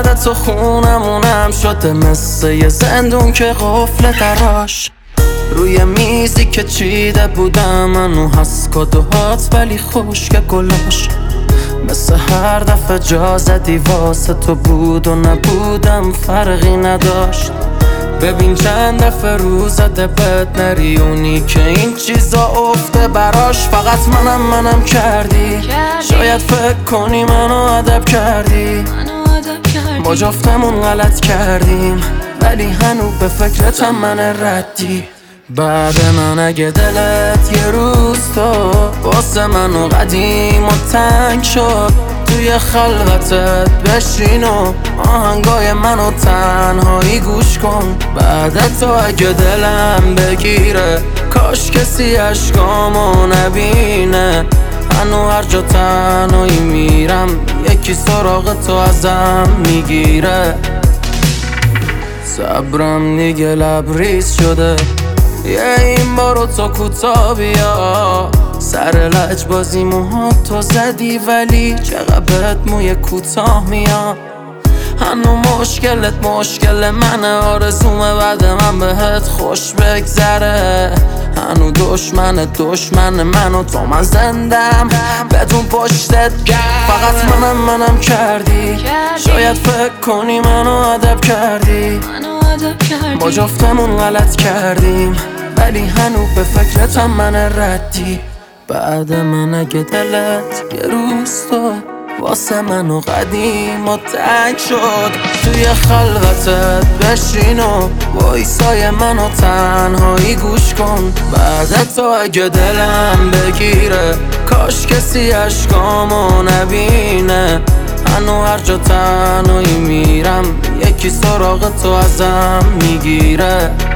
بعد تو خونمونم شده مثل یه زندون که قفل دراش روی میزی که چیده بودم منو هست کادوهات ولی خشک گلاش مثل هر دفعه جا زدی واسه تو بود و نبودم فرقی نداشت ببین چند دفعه رو زده بد نری اونی که این چیزا افته براش فقط منم کردی شاید فکر کنی منو ادب کردی ما جفتمون غلط کردیم ولی هنو به فکرتم من ردی بعد من اگه دلت یه روز تو واسه منو قدیم و تنگ شد توی خلوتت بشین و آهنگای منو تنهایی گوش کن بعد تو اگه دلم بگیره کاش کسی عشقامو نبینه هنو هر جا تنهایی میرم یکی سراغ تو ازم میگیره صبرم دیگه لبریز شده این بارو تو کوتا بیا سر لجبازی موها تو زدی ولی چقدر موی کوتاه میاد هنو مشکلت مشکل منه آرزومه بعد من بهت خوش بگذره هنو دشمن من و تو من زندم بدون پشتت فقط منم کردی شاید فکر کنی منو ادب کردی ما جفتمون غلط کردیم ولی هنو به فکرتم من ردی بعد من اگه دلت یه روز تو واسه منو قدیم و تنگ شد توی خلوتت بشین و وایسای منو تنهایی گوش کن بعد تو اگه دلم بگیره کاش کسی عشقامو نبینه هنو هر جا تنهایی میرم یکی سراغ تو ازم میگیره